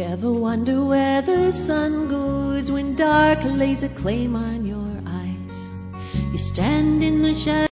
Ever wonder where the sun goes when dark lays a claim on your eyes? You stand in the shadow